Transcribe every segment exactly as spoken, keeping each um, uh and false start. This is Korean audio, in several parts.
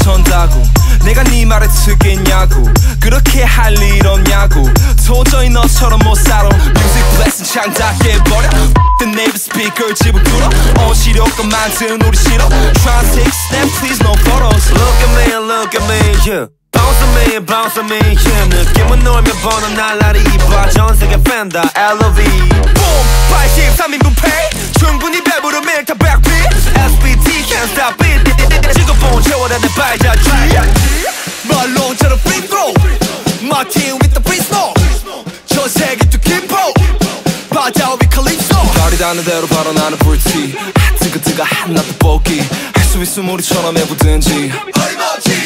어쩐다고 내가 네 말에 듣겠냐고 그렇게 할 일 없냐고 도저히 너처럼 못 살아 Music blessing 창작해 버려 The neighbor speaker 집을 뚫어 어시려고 만든 우리 싫어 Try to take a snap please no photos Look at me look at me yeah Bounce on me bounce on me yeah 느낌은 놀면 번호 날라리 입어 전세계 팬다 엘오브이 Boom 팔십삼 인분 pay 충분히 배부르면 다 backbeat 에스비티 can't stop it 지금 본 채워라 내 발자취 말론처럼 free throw My team with the free smoke 전 세계 또 김포 바다 위 칼립소 발이 닿는 대로 바로 나는 불티 뜨거뜨거 한나도 뽑기 할 수 있음 우리처럼 해보든지 어림없지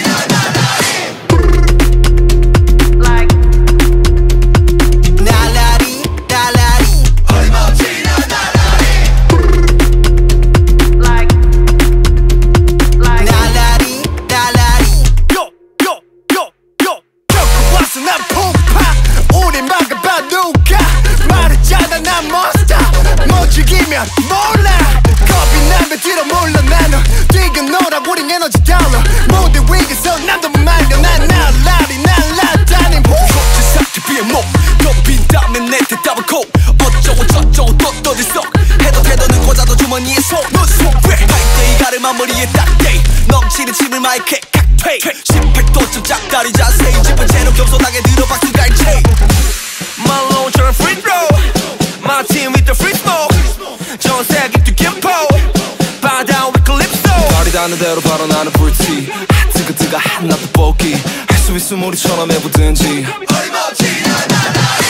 난 폭파 우리 막아봐 누가 말했잖아 난 몬스터 못 죽이면 몰라 겁이 나면 뒤로 물러나는 뛰어놀아 우린 에너지 달러 무대 위에서 난 너무 말려 난 날라리 날라다닌 조치삭지 비의 목 좁힌다면 내 대답은 코 어쩌고 저쩌고 또 떠들썩 해도 태도는 고자도 주머니에 손너 속에 할때 이가를 마무리에 딱대 넘치는 침을 마이크에 칵테일 십팔 도쯤 짝다리 자세히 집은 제로 겸손하게 들어 박수 갈채 말론처럼 free throw My team with the free smoke 전 세계 또 김포 바다 위 칼립소 발이 닿는 대로 바로 나는 불티 뜨거뜨거 한나도 뽑기 할 수 있음 우리처럼 해보든지 어림없지 나나나